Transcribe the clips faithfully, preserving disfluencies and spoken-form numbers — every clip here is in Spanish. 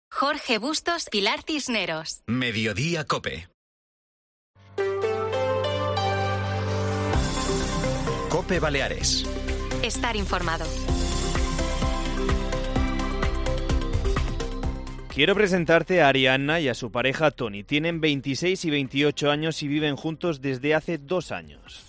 Jorge Bustos, Pilar Cisneros. Mediodía COPE. COPE Baleares. Estar informado. Quiero presentarte a Arianna y a su pareja Tony. Tienen veintiséis y veintiocho años y viven juntos desde hace dos años.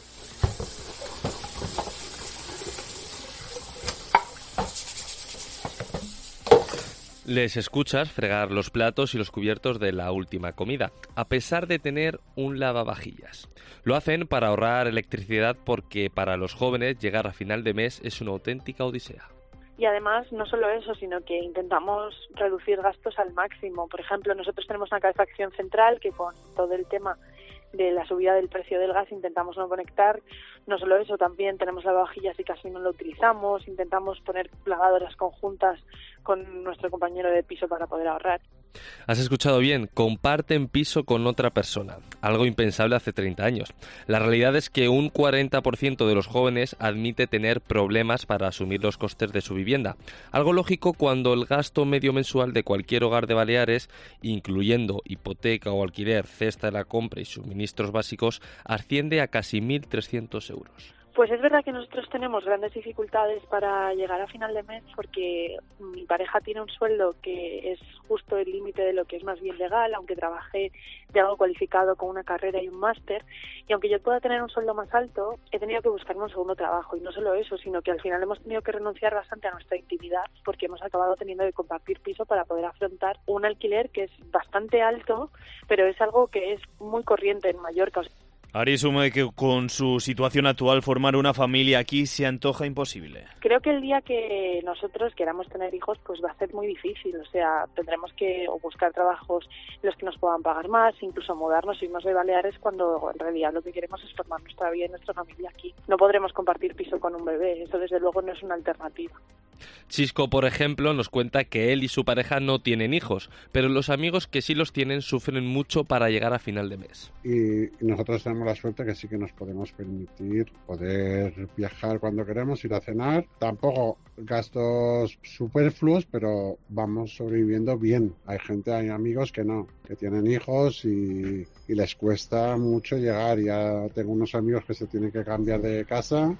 Les escuchas fregar los platos y los cubiertos de la última comida, a pesar de tener un lavavajillas. Lo hacen para ahorrar electricidad porque para los jóvenes llegar a final de mes es una auténtica odisea. Y además, no solo eso, sino que intentamos reducir gastos al máximo. Por ejemplo, nosotros tenemos una calefacción central que con todo el tema de la subida del precio del gas intentamos no conectar. No solo eso, también tenemos lavavajillas y casi no lo utilizamos. Intentamos poner lavadoras conjuntas con nuestro compañero de piso para poder ahorrar. Has escuchado bien, comparten piso con otra persona, algo impensable hace treinta años. La realidad es que un cuarenta por ciento de los jóvenes admite tener problemas para asumir los costes de su vivienda, algo lógico cuando el gasto medio mensual de cualquier hogar de Baleares, incluyendo hipoteca o alquiler, cesta de la compra y suministros básicos, asciende a casi mil trescientos euros. Pues es verdad que nosotros tenemos grandes dificultades para llegar a final de mes porque mi pareja tiene un sueldo que es justo el límite de lo que es más bien legal, aunque trabajé de algo cualificado con una carrera y un máster, y aunque yo pueda tener un sueldo más alto, he tenido que buscarme un segundo trabajo, y no solo eso, sino que al final hemos tenido que renunciar bastante a nuestra intimidad porque hemos acabado teniendo que compartir piso para poder afrontar un alquiler que es bastante alto, pero es algo que es muy corriente en Mallorca. Ari asume que con su situación actual formar una familia aquí se antoja imposible. Creo que el día que nosotros queramos tener hijos pues va a ser muy difícil, o sea, tendremos que o buscar trabajos en los que nos puedan pagar más, incluso mudarnos, irnos de Baleares cuando en realidad lo que queremos es formar nuestra vida y nuestra familia aquí. No podremos compartir piso con un bebé, eso desde luego no es una alternativa. Chisco, por ejemplo, nos cuenta que él y su pareja no tienen hijos, pero los amigos que sí los tienen sufren mucho para llegar a final de mes. Y nosotros tenemos la suerte que sí que nos podemos permitir poder viajar cuando queremos, ir a cenar. Tampoco gastos superfluos, pero vamos sobreviviendo bien. Hay gente, hay amigos que no, que tienen hijos y, y les cuesta mucho llegar. Ya tengo unos amigos que se tienen que cambiar de casa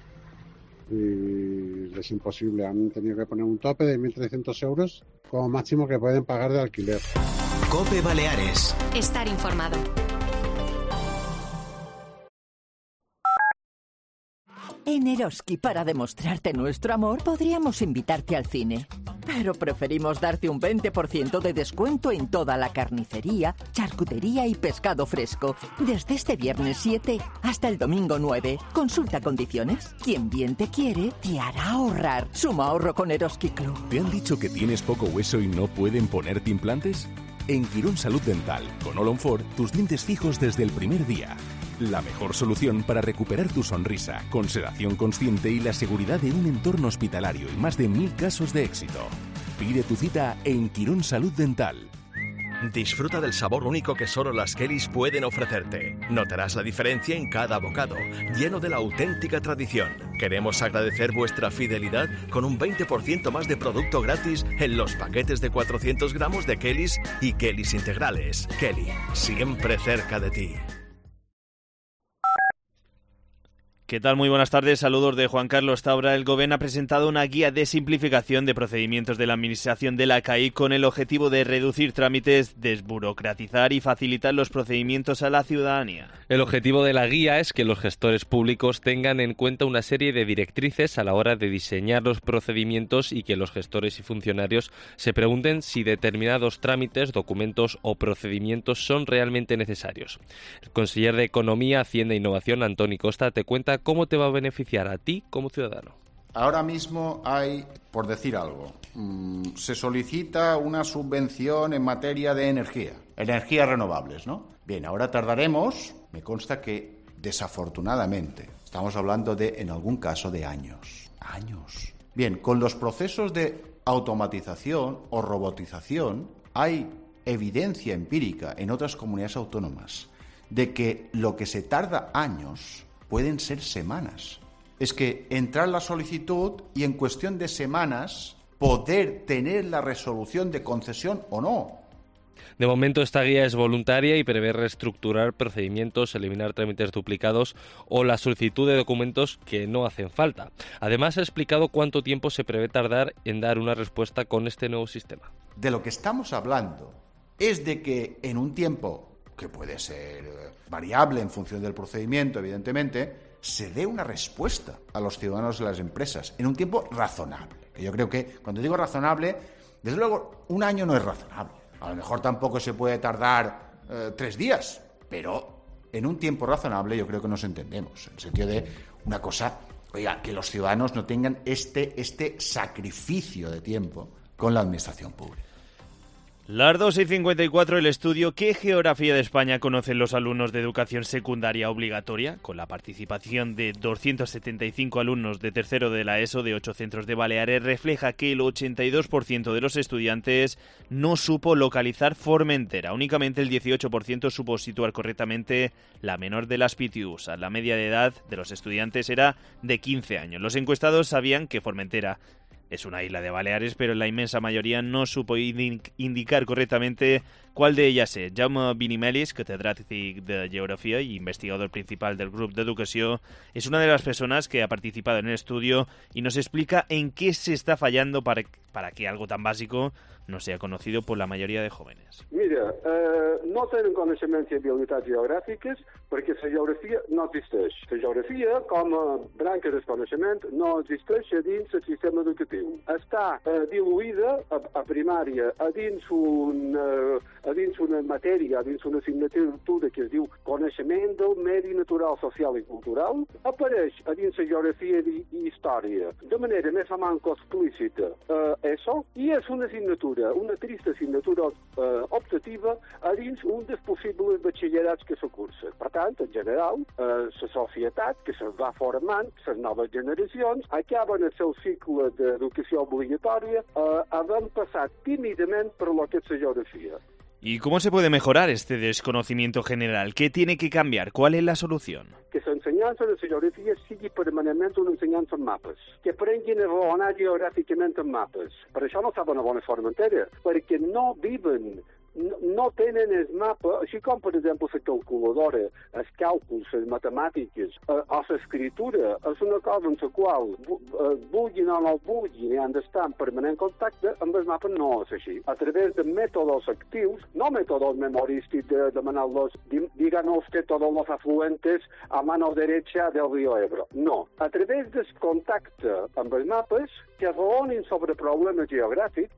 y es imposible. Han tenido que poner un tope de mil trescientos euros como máximo que pueden pagar de alquiler. COPE Baleares. Estar informado. En Eroski, para demostrarte nuestro amor, podríamos invitarte al cine. Pero preferimos darte un veinte por ciento de descuento en toda la carnicería, charcutería y pescado fresco. Desde este viernes siete hasta el domingo nueve. Consulta condiciones. Quien bien te quiere, te hará ahorrar. Suma ahorro con Eroski Club. ¿Te han dicho que tienes poco hueso y no pueden ponerte implantes? En Quirón Salud Dental, con Olonfor, tus dientes fijos desde el primer día. La mejor solución para recuperar tu sonrisa, con sedación consciente y la seguridad de un entorno hospitalario y más de mil casos de éxito. Pide tu cita en Quirón Salud Dental. Disfruta del sabor único que solo las Kellys pueden ofrecerte. Notarás la diferencia en cada bocado, lleno de la auténtica tradición. Queremos agradecer vuestra fidelidad con un veinte por ciento más de producto gratis en los paquetes de cuatrocientos gramos de Kellys y Kellys integrales. Kelly, siempre cerca de ti. ¿Qué tal? Muy buenas tardes. Saludos de Juan Carlos Tabra. El Gobierno ha presentado una guía de simplificación de procedimientos de la Administración de la C A I con el objetivo de reducir trámites, desburocratizar y facilitar los procedimientos a la ciudadanía. El objetivo de la guía es que los gestores públicos tengan en cuenta una serie de directrices a la hora de diseñar los procedimientos y que los gestores y funcionarios se pregunten si determinados trámites, documentos o procedimientos son realmente necesarios. El conseller de Economía, Hacienda e Innovación, Antoni Costa, te cuenta cómo te va a beneficiar a ti como ciudadano. Ahora mismo hay, por decir algo, mmm, se solicita una subvención en materia de energía, energías renovables, ¿no? Bien, ahora tardaremos, me consta que desafortunadamente, estamos hablando de, en algún caso, de años. Años. Bien, con los procesos de automatización o robotización, hay evidencia empírica en otras comunidades autónomas de que lo que se tarda años pueden ser semanas. Es que entrar la solicitud y en cuestión de semanas poder tener la resolución de concesión o no. De momento esta guía es voluntaria y prevé reestructurar procedimientos, eliminar trámites duplicados o la solicitud de documentos que no hacen falta. Además ha explicado cuánto tiempo se prevé tardar en dar una respuesta con este nuevo sistema. De lo que estamos hablando es de que en un tiempo, que puede ser variable en función del procedimiento, evidentemente, se dé una respuesta a los ciudadanos de las empresas en un tiempo razonable. Que yo creo que, cuando digo razonable, desde luego un año no es razonable. A lo mejor tampoco se puede tardar eh, tres días, pero en un tiempo razonable yo creo que nos entendemos. En el sentido de una cosa, oiga, que los ciudadanos no tengan este, este sacrificio de tiempo con la administración pública. Las dos y cincuenta y cuatro, el estudio ¿Qué geografía de España conocen los alumnos de educación secundaria obligatoria? Con la participación de doscientos setenta y cinco alumnos de tercero de la ESO de ocho centros de Baleares refleja que el ochenta y dos por ciento de los estudiantes no supo localizar Formentera. Únicamente el dieciocho por ciento supo situar correctamente la menor de las P T Us. La media de edad de los estudiantes era de quince años. Los encuestados sabían que Formentera es una isla de Baleares, pero la inmensa mayoría no supo indicar correctamente cuál de ellas és. Jaume Binimelis, catedràtic de Geografía y investigador principal del Grupo de Educación, es una de las personas que ha participado en el estudio y nos explica en qué se está fallando para, para que algo tan básico no sea conocido por la mayoría de jóvenes. Mira, uh, no tenen coneixements i habilitats geogràfiques perquè la geografia no existeix. La geografia, com a branca del coneixement, no existeix a dins el sistema educatiu. Està uh, diluïda a, a primària a dins, un, uh, a dins una matèria, a dins una assignatura que es diu coneixement del medi natural, social i cultural. Apareix a dins la geografia i, i història de manera més o manco explícita uh, ESO, i és una assignatura, una trista assignatura uh, optativa a dins un dels possibles batxillerats que se cursa. Per tant, en general, eh, la societat que se va formant, les noves generacions, acaben el seu cicle d'educació obligatòria eh, havent passat tímidament per lo que és la geografia. ¿Y cómo se puede mejorar este desconocimiento general? ¿Qué tiene que cambiar? ¿Cuál es la solución? Que l'ensenyança de la geografia sigui permanentment una ensenyança en mapes, que aprenguin a raonar geogràficament en mapes. Per això no saben a bona Formentera, perquè no viven, no, no tenen el mapa, així com, per exemple, la calculadora, els càlculs, les matemàtiques, eh, o l'escriptura, és una cosa en la qual, eh, vulguin o no vulguin, han d'estar en permanent contacte, amb el mapa no és així. A través de mètodes actius, no mètodes memorístics de demanar-los, díganos que todos los afluentes a mano derecha del río Ebro. No. A través del contacte amb els mapes, que raonin sobre problemes geogràfics.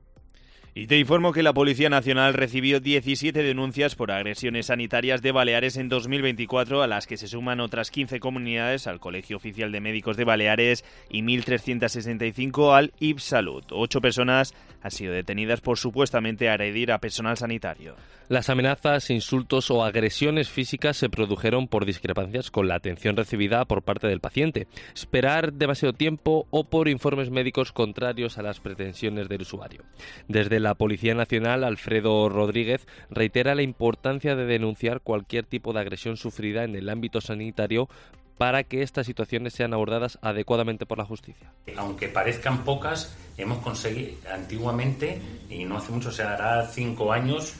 Y te informo que la Policía Nacional recibió diecisiete denuncias por agresiones sanitarias de Baleares en dos mil veinticuatro, a las que se suman otras quince comunidades al Colegio Oficial de Médicos de Baleares y mil trescientos sesenta y cinco al I P Salud. Ocho personas han sido detenidas por supuestamente agredir a personal sanitario. Las amenazas, insultos o agresiones físicas se produjeron por discrepancias con la atención recibida por parte del paciente, esperar demasiado tiempo o por informes médicos contrarios a las pretensiones del usuario. Desde la Policía Nacional, Alfredo Rodríguez reitera la importancia de denunciar cualquier tipo de agresión sufrida en el ámbito sanitario para que estas situaciones sean abordadas adecuadamente por la justicia. Aunque parezcan pocas, hemos conseguido antiguamente, y no hace mucho, o sea, hará cinco años,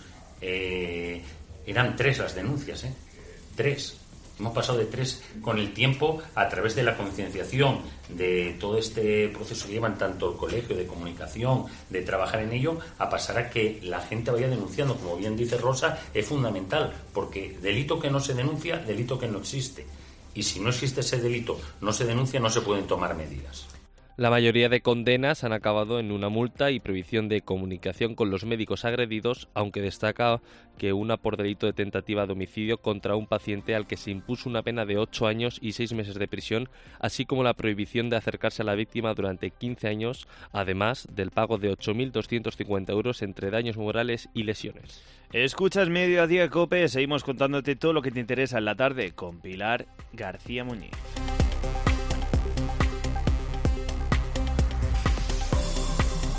eh, eran tres las denuncias, ¿eh? Tres. Hemos pasado de tres con el tiempo, a través de la concienciación de todo este proceso que llevan tanto el colegio de comunicación, de trabajar en ello, a pasar a que la gente vaya denunciando. Como bien dice Rosa, es fundamental, porque delito que no se denuncia, delito que no existe. Y si no existe ese delito, no se denuncia, no se pueden tomar medidas. La mayoría de condenas han acabado en una multa y prohibición de comunicación con los médicos agredidos, aunque destaca que una por delito de tentativa de homicidio contra un paciente al que se impuso una pena de ocho años y seis meses de prisión, así como la prohibición de acercarse a la víctima durante quince años, además del pago de ocho mil doscientos cincuenta euros entre daños morales y lesiones. Escuchas Mediodía Cope, seguimos contándote todo lo que te interesa en la tarde con Pilar García Muñiz.